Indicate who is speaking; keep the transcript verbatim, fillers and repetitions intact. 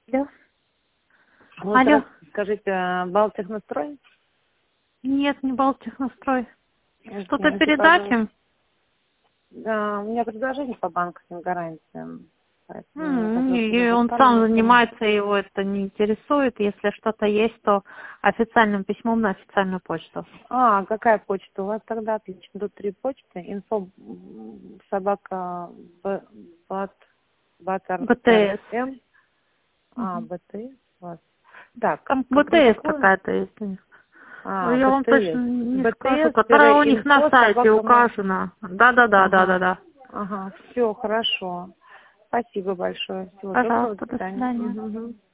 Speaker 1: Да.
Speaker 2: Вот,
Speaker 1: Алло.
Speaker 2: раз- скажите, Балтехнострой?
Speaker 1: Нет, не Балтехнострой. Что-то
Speaker 2: Извините,
Speaker 1: передачи?
Speaker 2: пожалуйста. Да, у меня предложение по банковским гарантиям. Поэтому я
Speaker 1: М,
Speaker 2: хотела,
Speaker 1: И
Speaker 2: чтобы вы
Speaker 1: он
Speaker 2: стали
Speaker 1: сам
Speaker 2: информацией.
Speaker 1: занимается, его это не интересует. Если что-то есть, то официальным письмом на официальную почту.
Speaker 2: А, какая почта? У вас тогда отлично. Тут три почты. Инфо м, собака б, бат, батер
Speaker 1: БТС.
Speaker 2: РМ. А,
Speaker 1: Мгм.
Speaker 2: БТ. У вас. Так,
Speaker 1: Там
Speaker 2: про
Speaker 1: БТС
Speaker 2: какую?
Speaker 1: какая-то есть у них.
Speaker 2: А,
Speaker 1: Я вам точно
Speaker 2: БТС.
Speaker 1: не скажу, которая у них на
Speaker 2: БТС-инфо
Speaker 1: сайте
Speaker 2: собака ма-
Speaker 1: указана. Да-да-да,
Speaker 2: Ага.
Speaker 1: да-да-да.
Speaker 2: Ага. Все, хорошо. Спасибо большое. Всего доброго.
Speaker 1: Пожалуйста,
Speaker 2: До
Speaker 1: до
Speaker 2: свидания.
Speaker 1: свидания.
Speaker 2: Мгм, мгм.